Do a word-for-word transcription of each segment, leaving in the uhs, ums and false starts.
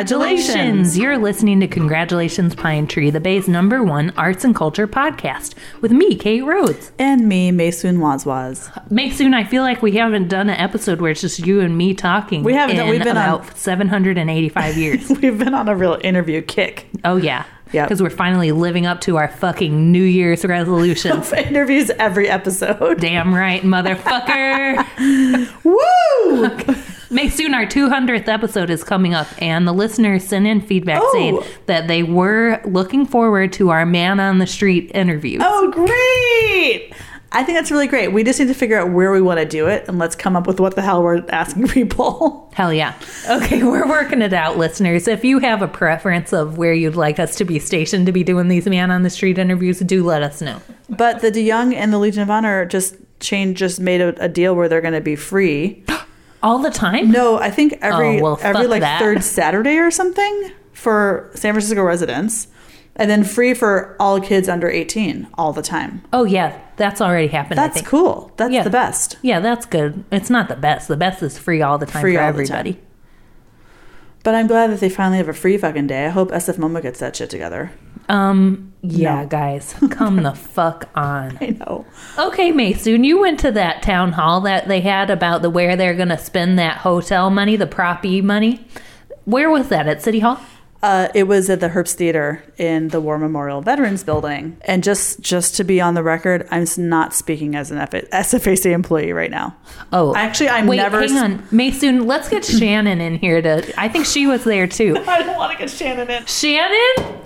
Congratulations! You're listening to Congratulations Pine Tree, the Bay's number one arts and culture podcast, with me, Kate Rhodes. And me, Maysoon Wazwaz. Maysoon, I feel like we haven't done an episode where it's just you and me talking. We haven't. In We've been about on seven hundred eighty-five years. We've been on a real interview kick. Oh, yeah. Yeah. Because we're finally living up to our fucking New Year's resolutions. Interviews every episode. Damn right, motherfucker. Woo! Maysoon, our two hundredth episode is coming up, and the listeners sent in feedback Oh. saying that they were looking forward to our man on the street interviews. Oh, great! I think that's really great. We just need to figure out where we want to do it, and let's come up with what the hell we're asking people. Hell yeah. Okay, we're working it out, listeners. If you have a preference of where you'd like us to be stationed to be doing these man on the street interviews, do let us know. But the DeYoung and the Legion of Honor just changed, just made a, a deal where they're going to be free. All the time? No, I think every Oh, well, every fuck like that. third Saturday or something for San Francisco residents, and then free for all kids under eighteen all the time. Oh, yeah. That's already happened, I That's think. cool. That's Yeah. the best. Yeah, that's good. It's not the best. The best is free all the time Free for all the everybody. time. But I'm glad that they finally have a free fucking day. I hope S F MoMA gets that shit together. Um, yeah, No. guys. Come the fuck on. I know. Okay, Maysoon, you went to that town hall that they had about the where they're going to spend that hotel money, the Prop E money. Where was that? At City Hall? Uh, it was at the Herbst Theater in the War Memorial Veterans Building. And just just to be on the record, I'm not speaking as an S F A C employee right now. Oh, Actually, I'm wait, never... hang on. Maysoon, let's get Shannon in here to... I think she was there, too. I don't want to get Shannon in. Shannon?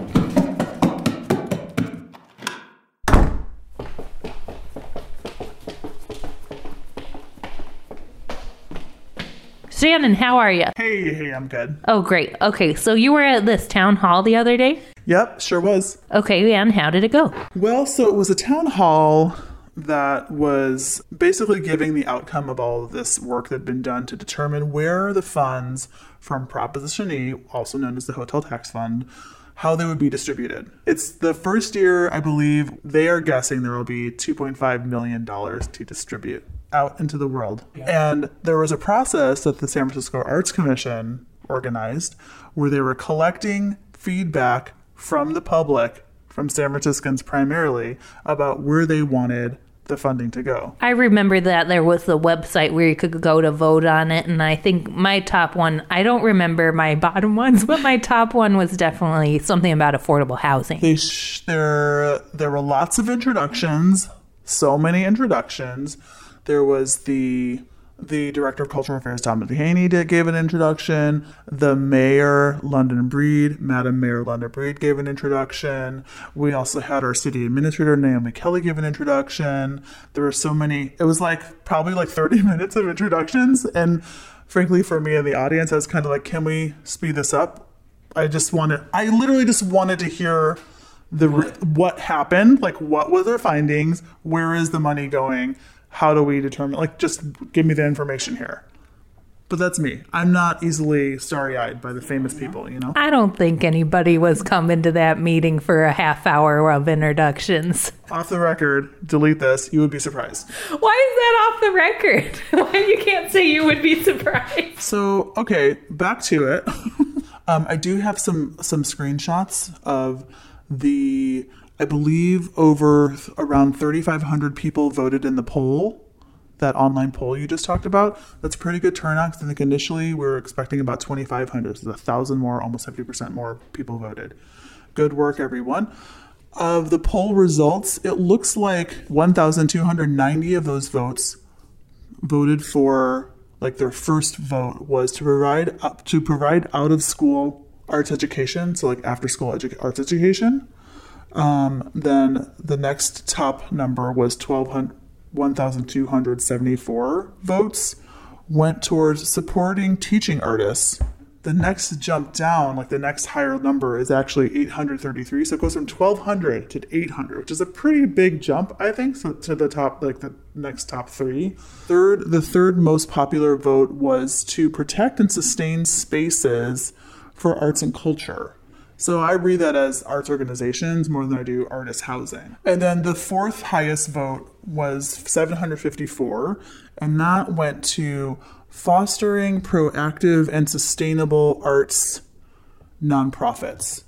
Shannon, how are you? Hey, hey, I'm good. Oh, great. Okay, so you were at this town hall the other day? Yep, sure was. Okay, and how did it go? Well, so it was a town hall that was basically giving the outcome of all of this work that had been done to determine where the funds from Proposition E, also known as the Hotel Tax Fund, how they would be distributed. It's the first year, I believe, they are guessing there will be two point five million dollars to distribute out into the world. Yeah. And there was a process that the San Francisco Arts Commission organized where they were collecting feedback from the public, from San Franciscans primarily, about where they wanted the funding to go. I remember that there was the website where you could go to vote on it, and I think my top one, I don't remember my bottom ones, but my top one was definitely something about affordable housing. They sh- there, there were lots of introductions, so many introductions. There was the the Director of Cultural Affairs, Dominic Haney, did, gave an introduction. The Mayor, London Breed, Madam Mayor London Breed gave an introduction. We also had our City Administrator, Naomi Kelly, give an introduction. There were so many. It was like probably like thirty minutes of introductions. And frankly, for me and the audience, I was kind of like, can we speed this up? I just wanted, I literally just wanted to hear the what happened, like what were their findings, where is the money going? How do we determine, like, just give me the information here. But that's me. I'm not easily starry-eyed by the famous people, you know? I don't think anybody was coming to that meeting for a half hour of introductions. Off the record, delete this. You would be surprised. Why is that off the record? Why you can't say you would be surprised? So, okay, back to it. um, I do have some some screenshots of the... I believe over around thirty-five hundred people voted in the poll, that online poll you just talked about. That's a pretty good turnout. I think initially we were expecting about twenty-five hundred, so one thousand more, almost fifty percent more people voted. Good work, everyone. Of the poll results, it looks like one thousand two hundred ninety of those votes voted for, like their first vote was to provide up to provide out of school arts education, so like after school edu- arts education. Um, then the next top number was one thousand two hundred seventy-four votes went towards supporting teaching artists. The next jump down, like the next higher number, is actually eight hundred thirty-three. So it goes from twelve hundred to eight hundred, which is a pretty big jump, I think, so to the top, like the next top three. Third, the third most popular vote was to protect and sustain spaces for arts and culture. So I read that as arts organizations more than I do artist housing. And then the fourth highest vote was seven hundred fifty-four, and that went to fostering proactive and sustainable arts nonprofits.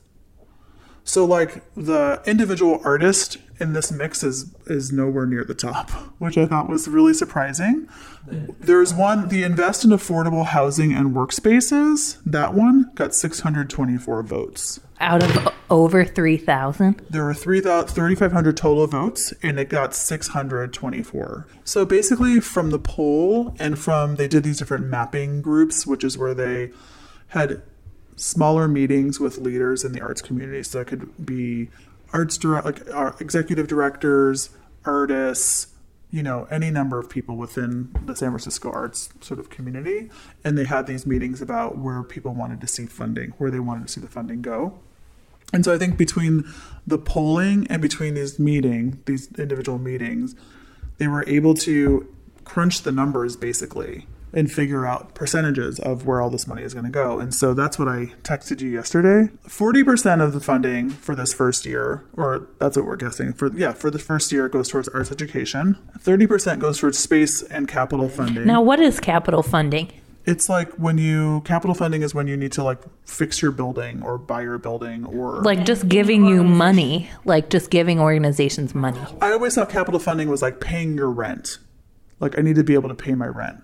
So like the individual artist in this mix is is nowhere near the top, which I thought was really surprising. There's one, the Invest in Affordable Housing and Workspaces. That one got six hundred twenty-four votes. Out of over three thousand? There were three thousand five hundred total votes, and it got six hundred twenty-four. So basically from the poll and from, they did these different mapping groups, which is where they had smaller meetings with leaders in the arts community. So it could be arts direct, like uh, executive directors, artists, you know, any number of people within the San Francisco arts sort of community. And they had these meetings about where people wanted to see funding, where they wanted to see the funding go. And so I think between the polling and between these meeting, these individual meetings, they were able to crunch the numbers basically and figure out percentages of where all this money is going to go. And so that's what I texted you yesterday. forty percent of the funding for this first year, or that's what we're guessing, for yeah, for the first year goes towards arts education. thirty percent goes towards space and capital funding. Now, what is capital funding? It's like when you, capital funding is when you need to like fix your building or buy your building or... Like just giving you money, like just giving organizations money. I always thought capital funding was like paying your rent. Like I need to be able to pay my rent.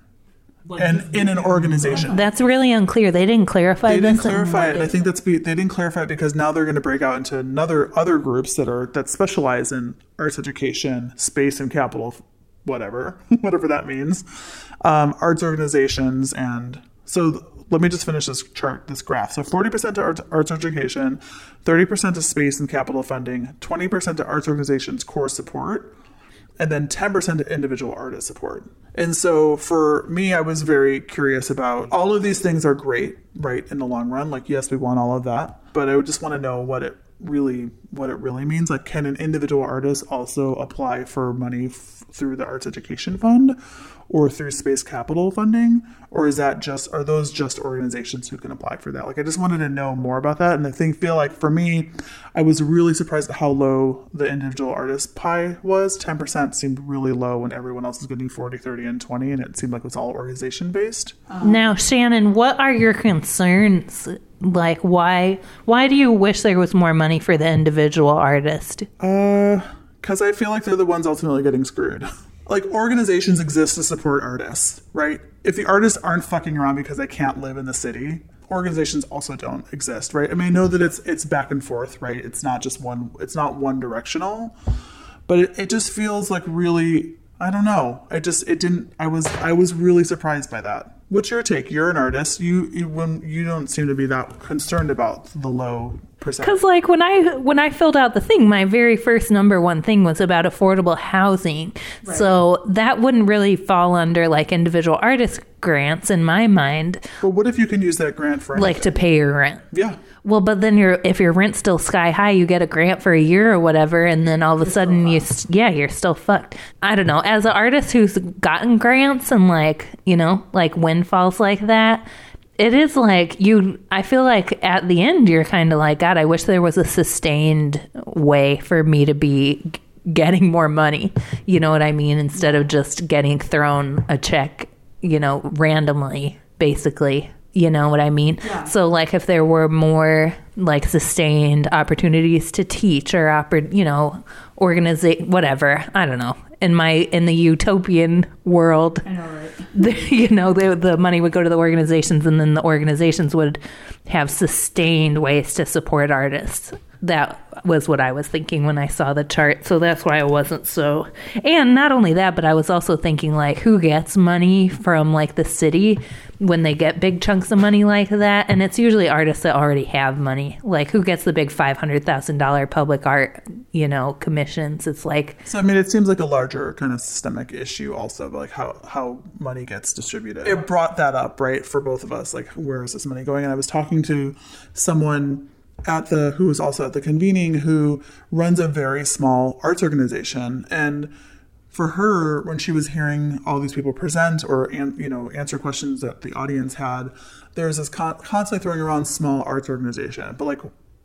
And in an organization. That's really unclear. They didn't clarify They didn't this. clarify it. And I think that's be, they didn't clarify it because now they're going to break out into another other groups that are that specialize in arts education, space and capital, whatever, whatever that means, um, arts organizations. And so let me just finish this chart, this graph. So forty percent to arts, arts education, thirty percent to space and capital funding, twenty percent to arts organizations core support, and then ten percent to individual artist support. And so for me, I was very curious about all of these things are great, right, in the long run. Like, yes, we want all of that, but I would just want to know what it really, what it really means. Like, can an individual artist also apply for money f- through the Arts Education Fund or through Space Capital funding? Or is that just, are those just organizations who can apply for that? Like, I just wanted to know more about that. And I think, feel like for me, I was really surprised at how low the individual artist pie was. ten percent seemed really low when everyone else was getting forty, thirty, and twenty. And it seemed like it was all organization based. Um, now, Shannon, what are your concerns? Like, why, why do you wish there was more money for the individual artist? Uh, because I feel like they're the ones ultimately getting screwed. Like, organizations exist to support artists, right? If the artists aren't fucking around because they can't live in the city, organizations also don't exist, right? I mean, I know that it's it's back and forth, right? It's not just one, it's not one directional, but it, it just feels like really, I don't know. I just, it didn't, I was, I was really surprised by that. What's your take? You're an artist. You, you when you don't seem to be that concerned about the low percent. Because like when I when I filled out the thing, my very first number one thing was about affordable housing. Right. So that wouldn't really fall under like individual artist grants in my mind. But what if you can use that grant for anything? Like to pay your rent? Yeah. Well, but then your if your rent's still sky high, you get a grant for a year or whatever, and then all of a sudden you yeah you're still fucked. I don't know. As an artist who's gotten grants and like you know like windfalls like that, it is like you. I feel like at the end you're kind of like, God, I wish there was a sustained way for me to be getting more money. You know what I mean? Instead of just getting thrown a check, you know, randomly, basically. You know what I mean? Yeah. So like if there were more like sustained opportunities to teach or, oppor- you know, organize, whatever, I don't know. In my, in the utopian world, I know, right? the, you know, the, the money would go to the organizations and then the organizations would have sustained ways to support artists. That was what I was thinking when I saw the chart. So that's why I wasn't so... And not only that, but I was also thinking, like, who gets money from, like, the city when they get big chunks of money like that? And it's usually artists that already have money. Like, who gets the big five hundred thousand dollars public art, you know, commissions? It's like... So, I mean, it seems like a larger kind of systemic issue also, like how, how money gets distributed. It brought that up, right, for both of us. Like, where is this money going? And I was talking to someone... at the who was also at the convening who runs a very small arts organization, and for her, when she was hearing all these people present or an, you know answer questions that the audience had, there's this con- constantly throwing around small arts organization, but like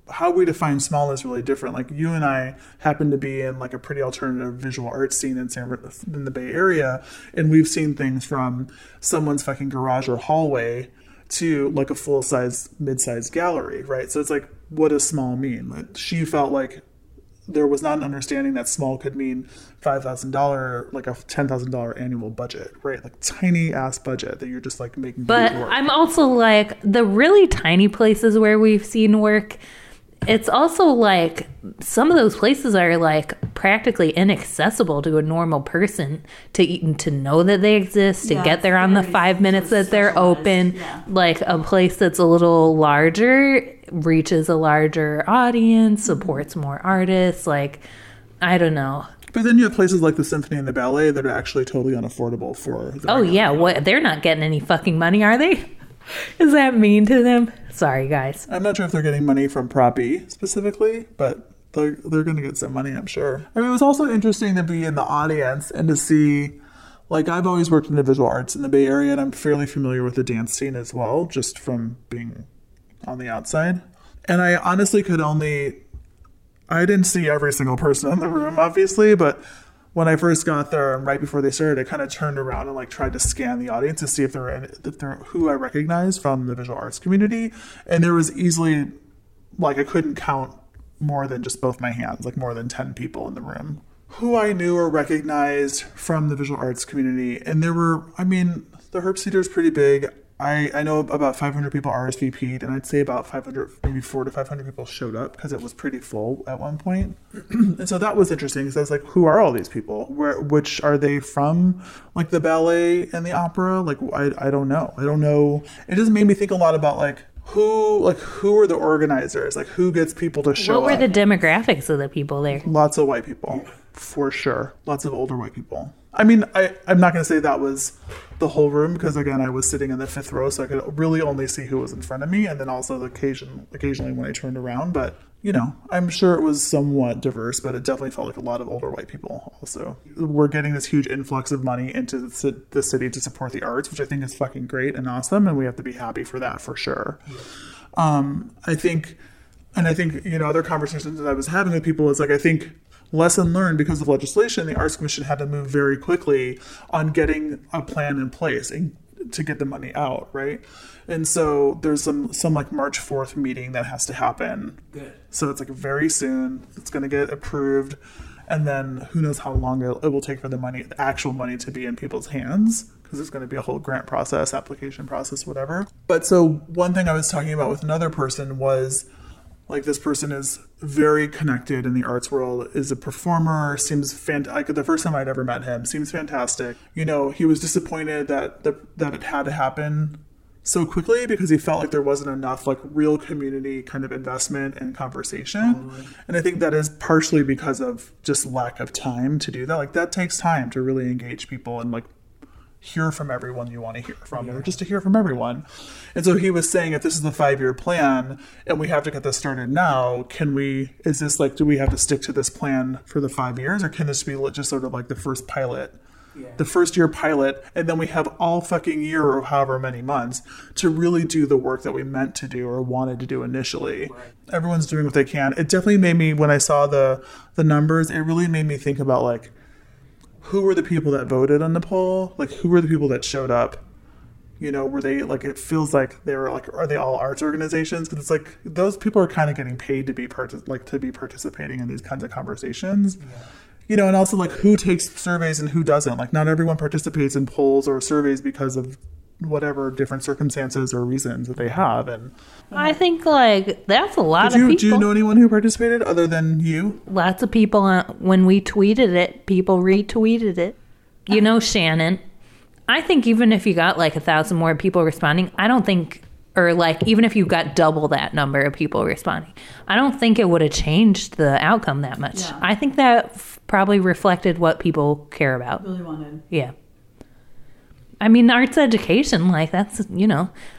how we define small is really different. Like you and I happen to be in like a pretty alternative visual arts scene in San in the Bay Area, and we've seen things from someone's fucking garage or hallway to like a full size, mid sized gallery, right? So it's like, what does small mean? Like she felt like there was not an understanding that small could mean five thousand dollars, like a ten thousand dollars annual budget, right? Like tiny ass budget that you're just like making. But work. I'm also like the really tiny places where we've seen work. It's also like some of those places are like practically inaccessible to a normal person to even to know that they exist, to Yeah, get there on the very five minutes that they're specialized, open. yeah. Like a place that's a little larger reaches a larger audience, supports more artists. Like, I don't know. But then you have places like the symphony and the ballet that are actually totally unaffordable for. The Oh yeah, what they're not getting any fucking money, are they? Is that mean to them? Sorry, guys. I'm not sure if they're getting money from Prop E specifically, but they're, they're going to get some money, I'm sure. I mean, it was also interesting to be in the audience and to see, like, I've always worked in the visual arts in the Bay Area, and I'm fairly familiar with the dance scene as well, just from being on the outside. And I honestly could only, I didn't see every single person in the room, obviously, but when I first got there and right before they started, I kind of turned around and like tried to scan the audience to see if they're in, if they're who I recognized from the visual arts community, and there was easily like I couldn't count more than just both my hands, like more than ten people in the room who I knew or recognized from the visual arts community. And there were, I mean, the Herbst Theater is pretty big. I, I know about five hundred people R S V P'd, and I'd say about five hundred, maybe four to five hundred people showed up because it was pretty full at one point. And so that was interesting because I was like, who are all these people? Where, which are they from? Like the ballet and the opera? Like, I, I don't know. I don't know. It just made me think a lot about like, who, like, who are the organizers? Like, who gets people to show up? What were the demographics of the people there? Lots of white people, for sure. Lots of older white people. I mean, I, I'm not going to say that was the whole room because, again, I was sitting in the fifth row, so I could really only see who was in front of me, and then also the occasion, occasionally when I turned around. But, you know, I'm sure it was somewhat diverse, but it definitely felt like a lot of older white people also. We're getting this huge influx of money into the, the city to support the arts, which I think is fucking great and awesome, and we have to be happy for that for sure. Um, I think, and I think, you know, other conversations that I was having with people is like, I think, lesson learned because of legislation, the Arts Commission had to move very quickly on getting a plan in place and to get the money out, right? And so there's some some like March fourth meeting that has to happen. Good. So it's like very soon. It's going to get approved, and then who knows how long it, it will take for the money, the actual money, to be in people's hands, because it's going to be a whole grant process, application process, whatever. But so one thing I was talking about with another person was, like, this person is very connected in the arts world, is a performer, seems fantastic. Like, the first time I'd ever met him, seems fantastic. You know, he was disappointed that the, that it had to happen so quickly because he felt like there wasn't enough, like, real community kind of investment and conversation. Totally. And I think that is partially because of just lack of time to do that. Like, that takes time to really engage people and, like, hear from everyone you want to hear from, or just to hear from everyone. And so he was saying, if this is the five-year plan and we have to get this started now, can we, is this like, do we have to stick to this plan for the five years, or can this be just sort of like the first pilot, yeah. the first year pilot, and then we have all fucking year or however many months to really do the work that we meant to do or wanted to do initially. Right. Everyone's doing what they can. It definitely made me, when I saw the the numbers, it really made me think about, like, who were the people that voted on the poll? Like, who were the people that showed up? You know, were they, like, it feels like they were, like, are they all arts organizations? Because it's like, those people are kind of getting paid to be, part- like, to be participating in these kinds of conversations. Yeah. You know, and also, like, who takes surveys and who doesn't? Like, not everyone participates in polls or surveys because of whatever different circumstances or reasons that they have. And I think, like, that's a lot Did you, of people. Do you know anyone who participated other than you? Lots of people. Uh, when we tweeted it, people retweeted it. You know, Shannon. I think even if you got like a thousand more people responding, I don't think, or like even if you got double that number of people responding, I don't think it would have changed the outcome that much. Yeah. I think that f- probably reflected what people care about. Really wanted. Yeah. I mean, arts education, like, that's, you know,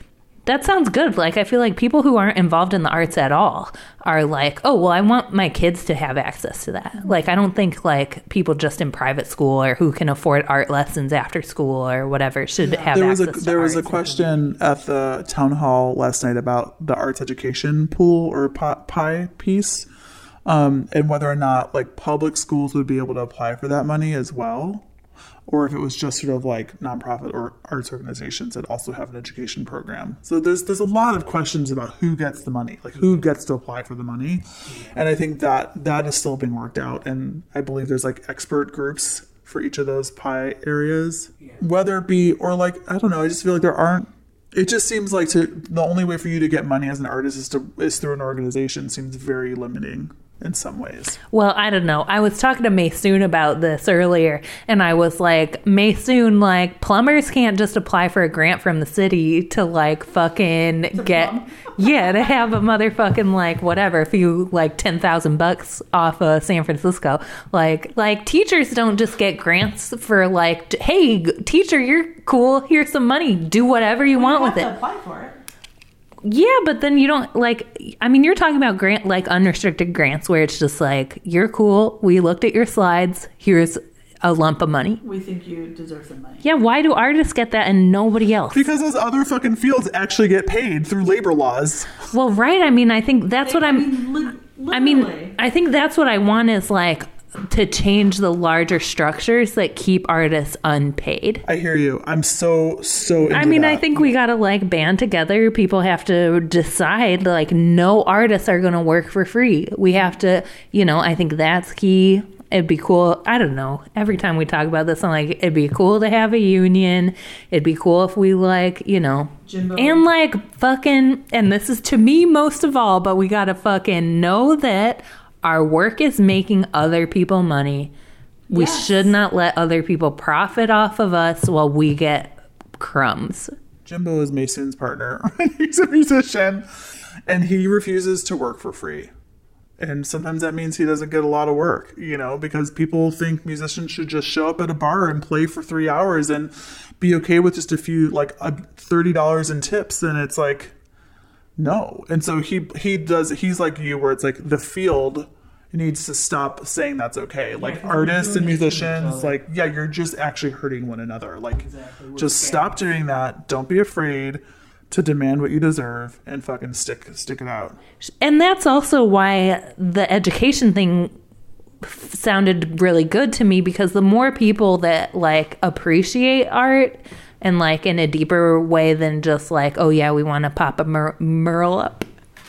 That sounds good. Like, I feel like people who aren't involved in the arts at all are like, oh, well, I want my kids to have access to that. Like, I don't think, like, people just in private school or who can afford art lessons after school or whatever should have there was access a to there was a arts. question at the town hall last night about the arts education pool or pi, pi piece, um, and whether or not like public schools would be able to apply for that money as well, or if it was just sort of like nonprofit or arts organizations that also have an education program. So there's there's a lot of questions about who gets the money, like who gets to apply for the money, and I think that that is still being worked out. And I believe there's like expert groups for each of those pie areas, whether it be or like I don't know. I just feel like there aren't. It just seems like to the only way for you to get money as an artist is to is through an organization. Seems very limiting in some ways. Well, I don't know. I was talking to Maysoon about this earlier, and I was like, Maysoon, like, plumbers can't just apply for a grant from the city to, like, fucking get, yeah, to have a motherfucking, like, whatever, a few, like, ten thousand bucks off of San Francisco. Like, like, teachers don't just get grants for, like, hey, teacher, you're cool. Here's some money. Do whatever you want with it. Apply for it. Yeah, but then you don't like, I mean, you're talking about grant, like unrestricted grants where it's just like, you're cool. We looked at your slides. Here's a lump of money. We think you deserve some money. Yeah. Why do artists get that and nobody else? Because those other fucking fields actually get paid through labor laws. Well, right. I mean, I think that's what I'm, I mean, I think that's what I want is like to change the larger structures that keep artists unpaid. I hear you. I'm so, so into I mean, that. I think we got to like band together. People have to decide like no artists are going to work for free. We have to, you know, I think that's key. It'd be cool. I don't know. Every time we talk about this, I'm like, it'd be cool to have a union. It'd be cool if we like, you know, Jimbo. and like fucking, and this is to me most of all, but we got to fucking know that our work is making other people money. We Yes. should not let other people profit off of us while we get crumbs. Jimbo is Mason's partner. He's a musician, and he refuses to work for free. And sometimes that means he doesn't get a lot of work, you know, because people think musicians should just show up at a bar and play for three hours and be okay with just a few, like a thirty dollars in tips. And it's like, no. And so he he does, he's like you, where it's like the field needs to stop saying that's okay. Like Yeah, artists and doing it to each musicians, other. like, yeah, you're just actually hurting one another. Like, Exactly. We're just scamming. stop doing that. Don't be afraid to demand what you deserve and fucking stick stick it out. And that's also why the education thing f- sounded really good to me, because the more people that like appreciate art and like in a deeper way than just like, oh yeah, we want to pop a mur- mural up.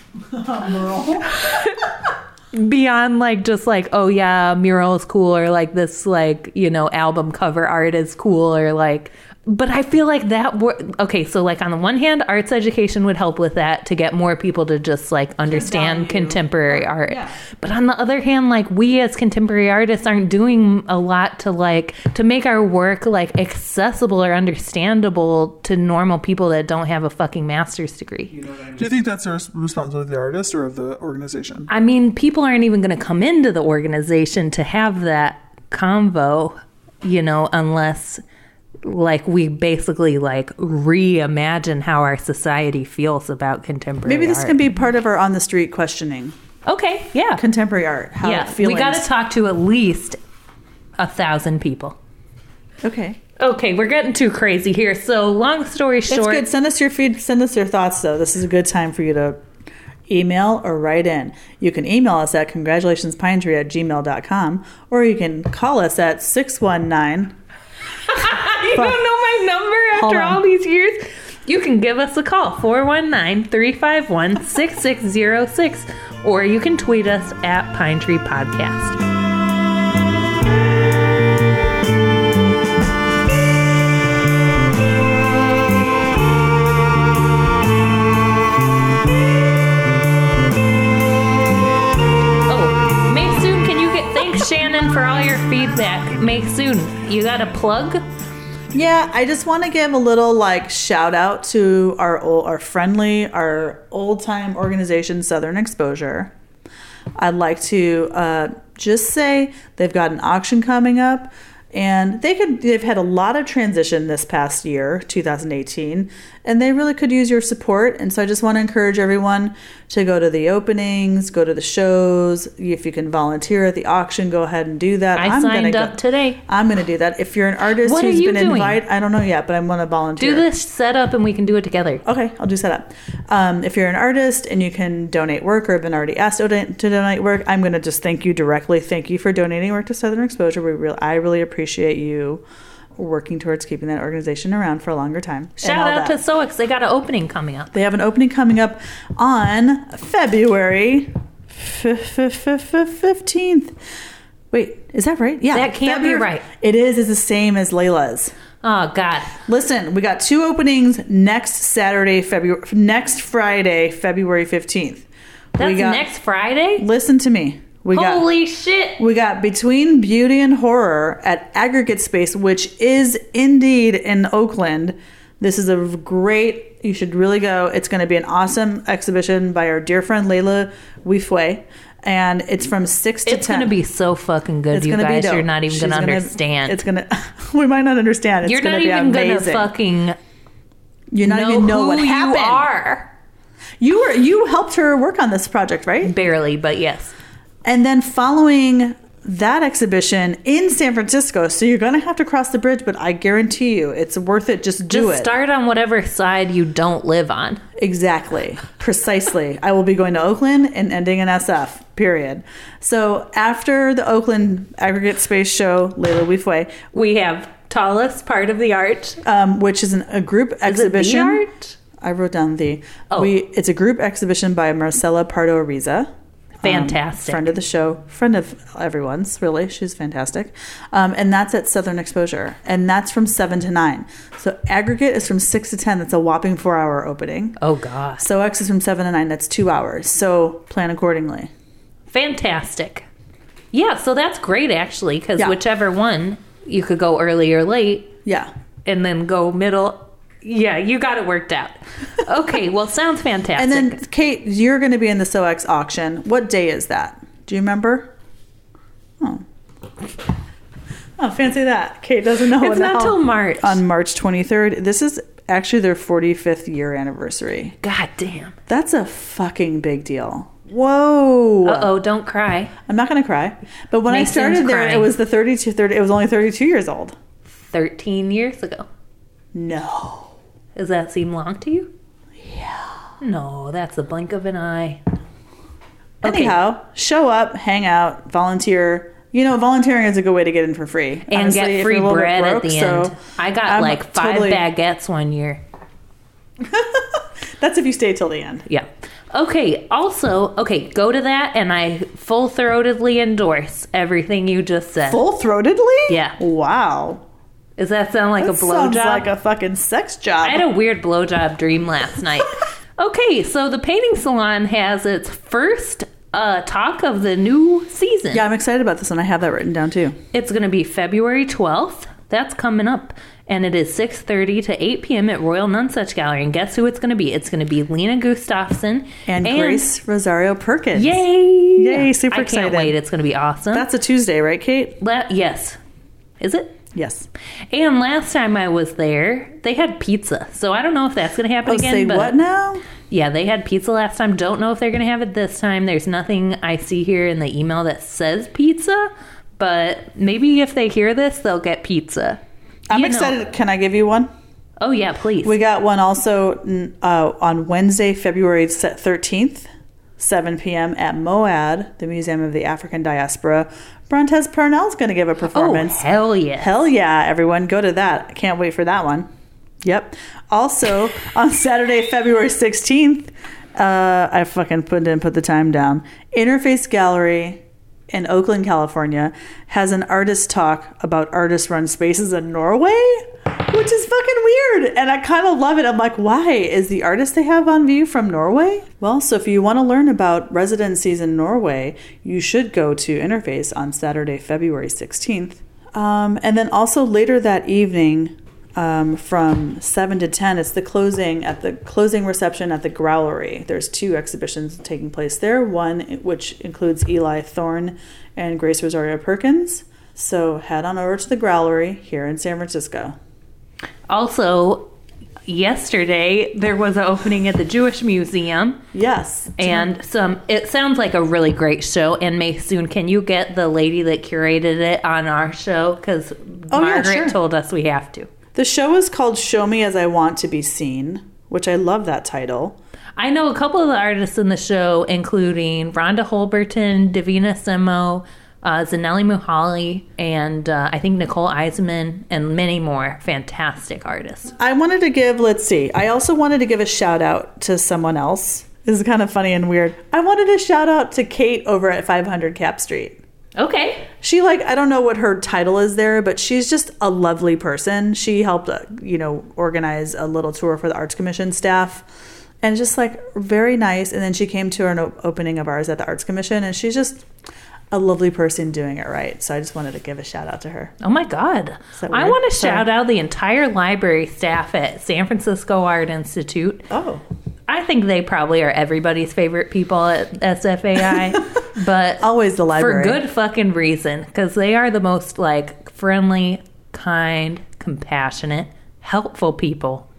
Beyond like just like, oh yeah, mural is cool, or like this like, you know, album cover art is cool, or like, but I feel like that wor- okay, so like on the one hand, arts education would help with that to get more people to just like understand value contemporary art. Yeah. But on the other hand, like we as contemporary artists aren't doing a lot to like to make our work like accessible or understandable to normal people that don't have a fucking master's degree. You know what I mean? Do you think that's a res- responsibility of the artist or of the organization? I mean, people aren't even going to come into the organization to have that convo, you know, unless like we basically like reimagine how our society feels about contemporary Maybe this art. can be part of our on the street questioning. Okay, yeah. Contemporary art. How Yeah, feelings. we got to talk to at least a thousand people. Okay. Okay, we're getting too crazy here. So, long story That's short, good. Send us your feed. Send us your thoughts, though. This is a good time for you to email or write in. You can email us at congratulationspinetree at gmail dot com, or you can call us at six one nine. you don't know my number Hold after on. all these years. You can give us a call, four one nine, three five one, six six zero six, or you can tweet us at Pine Tree Podcast. Oh, Maysoon, can you get thanks Shannon for all your feedback. Maysoon, you got a plug? Yeah, I just want to give a little like shout out to our old, our friendly, our old time organization, Southern Exposure. I'd like to uh, just say they've got an auction coming up And they could, they've had a lot of transition this past year, two thousand eighteen, and they really could use your support. And so I just want to encourage everyone to go to the openings, go to the shows. If you can volunteer at the auction, go ahead and do that. I I'm signed gonna up go, today. I'm going to do that. If you're an artist What are who's you been doing? invited, I don't know yet, but I'm going to volunteer. Do this setup and we can do it together. Okay, I'll do setup. Um, if you're an artist and you can donate work or have been already asked to donate, to donate work, I'm going to just thank you directly. Thank you for donating work to Southern Exposure. We really, I really appreciate you working towards keeping that organization around for a longer time. and Shout all out that. to S O X. They got an opening coming up. They have an opening coming up on February fifteenth. Wait, is that right? Yeah. That can't be right. It is. It's the same as Layla's. Oh, God. Listen, we got two openings next Saturday, February, next Friday, February fifteenth. That's we got, next Friday? Listen to me. We got Holy shit. we got Between Beauty and Horror at Aggregate Space, which is indeed in Oakland. This is a great, you should really go. It's going to be an awesome exhibition by our dear friend Layla Wifwe. And it's from six to ten. It's going to be so fucking good, It's you gonna be guys. dope. You're not even She's going to gonna- understand. It's going to, we might not understand. It's You're going not to be even going to amazing. fucking You're not know even know who what you happened. are. You were you helped her work on this project, right? Barely, but yes. And then following that exhibition in San Francisco, so you're going to have to cross the bridge, but I guarantee you it's worth it. Just do Just it. start on whatever side you don't live on. Exactly. Precisely. I will be going to Oakland and ending in S F, period. So after the Oakland Aggregate Space Show, Layla Wifwe, We have Tallest Part of the Art. um, which is an, a group Is it the exhibition. art? I wrote down the. Oh. We. It's a group exhibition by Marcela Pardo Ariza. Fantastic. Um, friend of the show, friend of everyone's, really. She's fantastic. Um, and that's at Southern Exposure. And that's from seven to nine. So Aggregate is from six to ten. That's a whopping four hour opening. Oh, God. So X is from seven to nine. That's two hours. So plan accordingly. Fantastic. Yeah, so that's great, actually, because Yeah. whichever one, you could go early or late Yeah. and then go middle. Yeah, you got it worked out. Okay, well, sounds fantastic. And then, Kate, you're going to be in the S O X auction. What day is that? Do you remember? Oh. Oh, fancy that. Kate doesn't know. it's when the not hell- till March. On March twenty-third. This is actually their forty-fifth year anniversary. God damn. That's a fucking big deal. Whoa. Uh-oh, don't cry. I'm not going to cry. But when Mason's I started there, crying. it was the thirty-two, thirty, it was only thirty-two years old. thirteen years ago. No. Does that seem long to you? Yeah. No, that's a blink of an eye. Okay. Anyhow, show up, hang out, volunteer. You know, volunteering is a good way to get in for free. And Honestly, get if free you're a little bit bread at broke, the so end. I got I'm like five totally- baguettes one year. That's if you stay till the end. Yeah. Okay, also, okay, go to that and I full-throatedly endorse everything you just said. Full-throatedly? Yeah. Wow. Does that sound like That a sounds blowjob? like a fucking sex job. I had a weird blowjob dream last night. Okay, so the painting salon has its first uh, talk of the new season. Yeah, I'm excited about this one. I have that written down too. It's going to be February twelfth. That's coming up. And it is six thirty to eight p.m. at Royal Nonsuch Gallery. And guess who it's going to be? It's going to be Lena Gustafson. And, Grace Rosario Perkins. Yay! Yay, super I excited. can't wait. It's going to be awesome. That's a Tuesday, right, Kate? La- yes. Is it? Yes. And last time I was there, they had pizza. So I don't know if that's going to happen Oh, again. say but what now? Yeah, they had pizza last time. Don't know if they're going to have it this time. There's nothing I see here in the email that says pizza. But maybe if they hear this, they'll get pizza. I'm You know. excited. Can I give you one? Oh, yeah, please. We got one also uh, on Wednesday, February thirteenth, seven p.m. at MOAD, the Museum of the African Diaspora. Brontez Parnell's going to give a oh, performance. hell yeah. Hell yeah, everyone. Go to that. I can't wait for that one. Yep. Also, on Saturday, February sixteenth, uh, I fucking put didn't put the time down. Interface Gallery in Oakland, California, has an artist talk about artist-run spaces in Norway, which is fucking weird. And I kind of love it. I'm like, why? Is the artist they have on view from Norway? Well, so if you want to learn about residencies in Norway, you should go to Interface on Saturday, February sixteenth. Um, and then also later that evening, um, from seven to ten, it's the closing at the closing reception at the Growlery. There's two exhibitions taking place there. One which includes Eli Thorne and Grace Rosario Perkins. So head on over to the Growlery here in San Francisco. Also, yesterday there was an opening at the Jewish Museum. Yes. And some, it sounds like a really great show. And Maysoon, can you get the lady that curated it on our show? Because Oh, yeah, Margaret sure. told us we have to. The show is called Show Me As I Want to Be Seen, which I love that title. I know a couple of the artists in the show, including Rhonda Holberton, Davina Simo, uh, Zanelli Muhali, and uh, I think Nicole Eisman, and many more fantastic artists. I wanted to give, let's see, I also wanted to give a shout out to someone else. This is kind of funny and weird. I wanted to shout out to Kate over at five hundred Cap Street. Okay. She, like, I don't know what her title is there, but she's just a lovely person. She helped, uh, you know, organize a little tour for the Arts Commission staff. And just, like, very nice. And then she came to an op- opening of ours at the Arts Commission, and she's just a lovely person doing it right. So I just wanted to give a shout out to her. Oh my God. that I weird? want to Sorry. shout out the entire library staff at San Francisco Art Institute. Oh. I think they probably are everybody's favorite people at S F A I, but Always the library. for good fucking reason, because they are the most like friendly, kind, compassionate, helpful people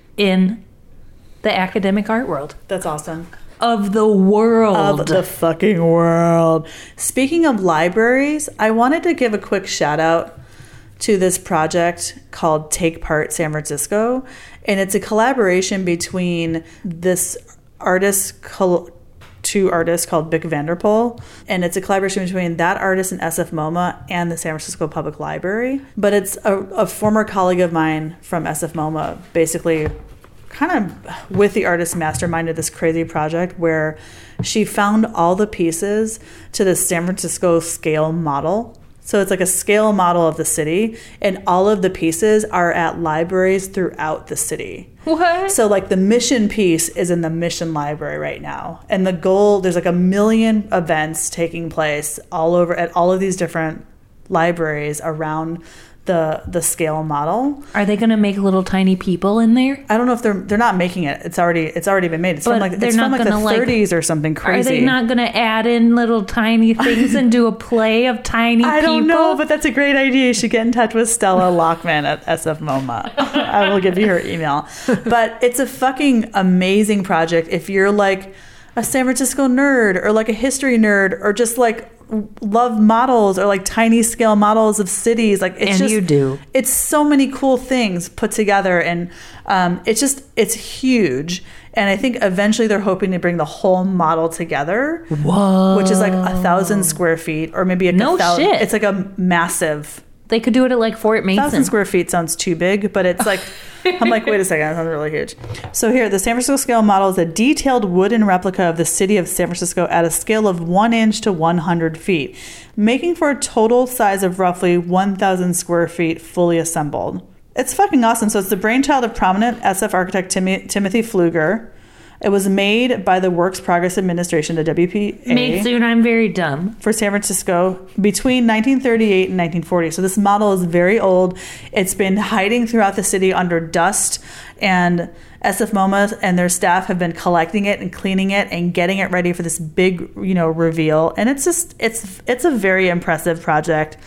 in the academic art world That's awesome. of the world. Of the fucking world. Speaking of libraries, I wanted to give a quick shout out to this project called Take Part San Francisco. And it's a collaboration between this artist, col- two artists called Bick Vanderpool. And it's a collaboration between that artist and S F MoMA and the San Francisco Public Library. But it's a, a former colleague of mine from S F MoMA, basically kind of with the artist masterminded this crazy project where she found all the pieces to the San Francisco scale model. So it's like a scale model of the city, and all of the pieces are at libraries throughout the city. What? So like the Mission piece is in the Mission Library right now. And the goal, there's like a million events taking place all over at all of these different libraries around the the scale model. Are they going to make little tiny people in there? I don't know if they're they're not making it. It's already it's already been made. It's But from like they're it's from not like the gonna, like- thirties or something crazy. Are they not going to add in little tiny things and do a play of tiny I people? don't know, but that's a great idea. You should get in touch with Stella Lockman at S F MoMA. I will give you her email. But it's a fucking amazing project if you're like a San Francisco nerd or like a history nerd or just like love models or like tiny scale models of cities. Like it's And just you do. It's so many cool things put together, and um, it's just it's huge. And I think eventually they're hoping to bring the whole model together. Whoa. Which is like a thousand square feet, or maybe like No a thousand. shit. It's like a massive They could do it at like Fort Mason. thousand square feet. Sounds too big, but it's like I'm like, wait a second, that sounds really huge. So here, the San Francisco scale model is a detailed wooden replica of the city of San Francisco at a scale of one inch to one hundred feet, making for a total size of roughly one thousand square feet, fully assembled. It's fucking awesome. So it's the brainchild of prominent S F architect Tim- Timothy Pfluger. It was made by the Works Progress Administration, the W P A. Made soon, I'm very dumb. For San Francisco between nineteen thirty-eight and nineteen forty. So this model is very old. It's been hiding throughout the city under dust, and S F MoMA and their staff have been collecting it and cleaning it and getting it ready for this big, you know, reveal. And it's just it's it's a very impressive project.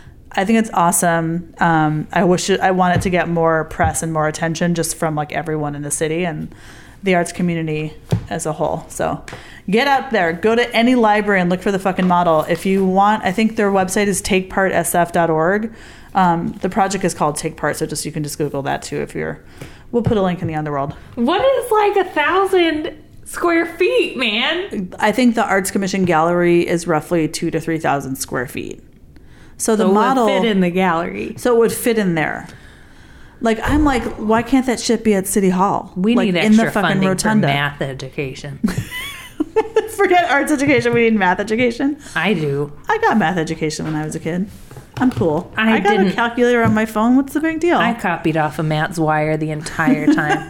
I think it's awesome. Um, I wish it, I want it to get more press and more attention just from like everyone in the city and the arts community as a whole. So get out there, go to any library and look for the fucking model. If you want, I think their website is take part s f dot org. Um, the project is called Take Part, so just you can just Google that too if you're, we'll put a link in the Underworld. What is like a thousand square feet, man? I think the Arts Commission gallery is roughly two to three thousand square feet. So the So it would model fit in the gallery. so it would fit in there. Like I'm like, why can't that shit be at City Hall? We like, need in extra the fucking funding rotunda. for math education. Forget arts education. We need math education. I do. I got math education when I was a kid. I'm cool. I got didn't- a calculator on my phone. What's the big deal? I copied off of Matt's wire the entire time.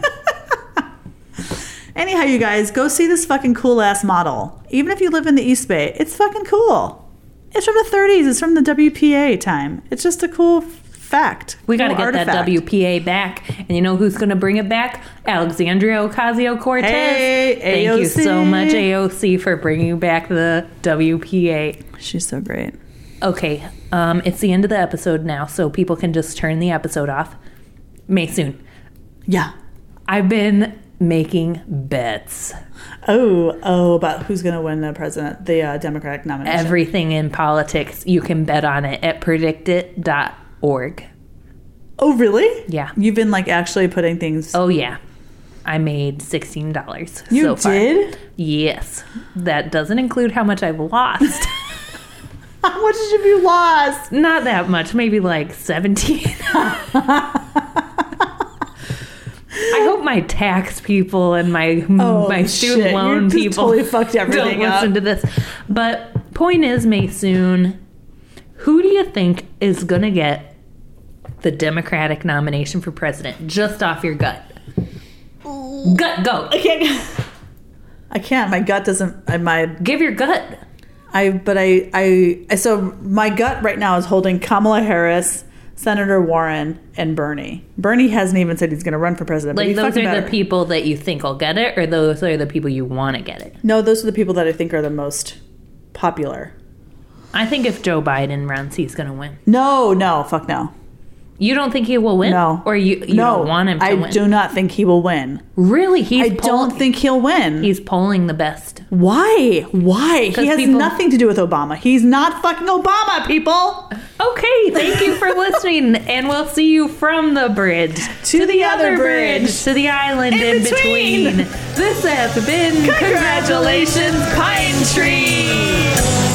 Anyhow, you guys, go see this fucking cool ass model. Even if you live in the East Bay, it's fucking cool. It's from the thirties. It's from the W P A time. It's just a cool fact. We got to Cool get that artifact. W P A back. And you know who's going to bring it back? Alexandria Ocasio-Cortez. Hey, Thank you A O C. so much, A O C, for bringing back the W P A. She's so great. Okay, um, it's the end of the episode now, so people can just turn the episode off. Maysoon, Yeah. I've been making bets. Oh, oh, about who's going to win the president, the uh, Democratic nomination. Everything in politics, you can bet on it at predict it dot org. Oh, really? Yeah. You've been like actually putting things. Oh, yeah. I made sixteen dollars You so far. did? Yes. That doesn't include how much I've lost. How much have you lost? Not that much, maybe like seventeen. I hope my tax people and my Oh, my student shit. loan You just people totally fucked everything don't up. listen to this. But point is, Maysoon, who do you think is gonna get the Democratic nomination for president just off your gut? Gut, go. I can't. I can't. My gut doesn't. I- My Give your gut. I. But I. I. So my gut right now is holding Kamala Harris, Senator Warren, and Bernie. Bernie hasn't even said he's going to run for president. but Like he those fucking are the better. people that you think will get it, or those are the people you want to get it? No, those are the people that I think are the most popular. I think if Joe Biden runs, he's gonna win. No, no, fuck no. You don't think he will win? No. Or you, you no, don't want him to I win? do not think he will win. Really? He's I poll- don't think he'll win. he's polling the best. Why? Why? 'Cause He has people- nothing to do with Obama. He's not fucking Obama, people. Okay, thank you for listening, and we'll see you from the bridge To the other bridge. to the island in, In between. between. This has been Congratulations, Pine Tree.